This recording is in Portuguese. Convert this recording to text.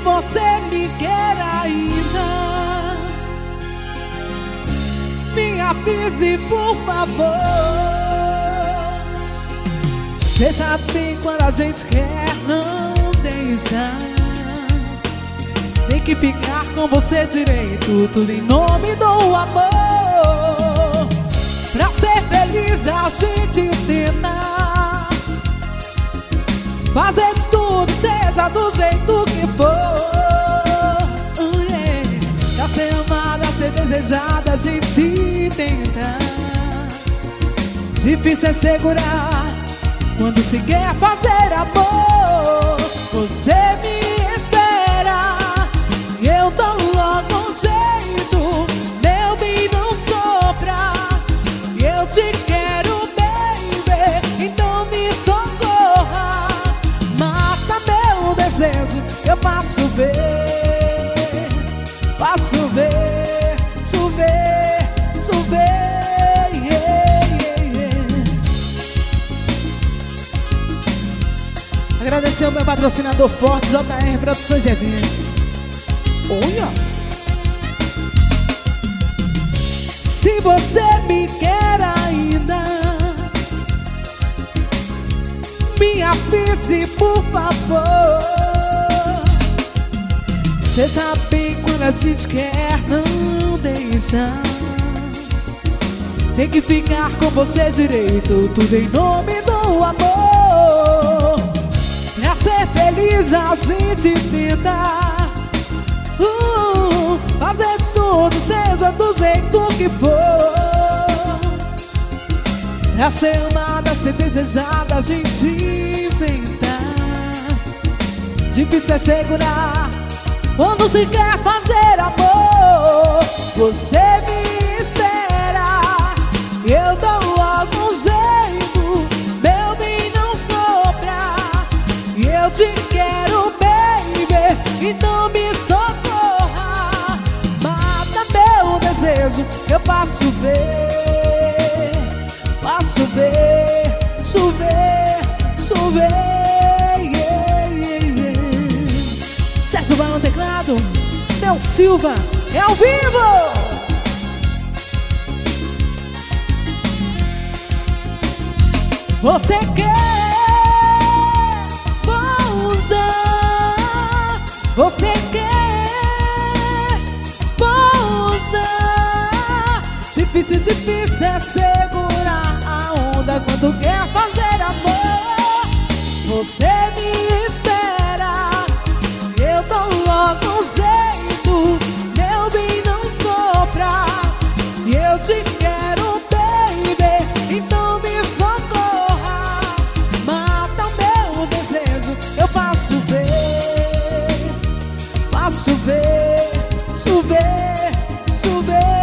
você me quer ainda, me avise por favor. Cê sabe quando a gente quer não deixar. Tem que ficar com você direito, tudo em nome do amor. Pra ser feliz a gente tenta fazer de tudo, seja do jeito que for. Pra ser amada, ser desejada, a gente tenta. Difícil é segurar quando se quer fazer amor. Você me espera e eu dou logo um jeito. Meu bem não sopra e eu te quero, baby. Então me socorra, mata meu desejo. Eu faço ver, faço ver, chover, chover. Agradecer ao meu patrocinador forte, JR Produções e Eventos. Olha! Se você me quer ainda, me avise por favor. Cê sabe quando a gente quer não deixar. Tem que ficar com você direito, tudo em nome do amor. Pra ser feliz a gente tenta fazer tudo, seja do jeito que for. Pra ser amada, ser desejada, a gente inventa. Difícil é segurar quando se quer fazer amor. Você me espera e eu dou logo um jeito. Meu bem não sopra e eu te quero, baby. Então me socorra, mata meu desejo. Eu faço ver, faço ver, chover, chover. Sérgio vai no teclado, Del Silva é ao vivo. Você quer pousar, você quer pousar. Difícil é segurar a onda quando quer fazer amor. Você me espera, eu dou logo um jeito. Meu bem não sopra e eu te quero, baby. Então me socorra, mata meu desejo. Eu faço ver, faço ver, chover, chover.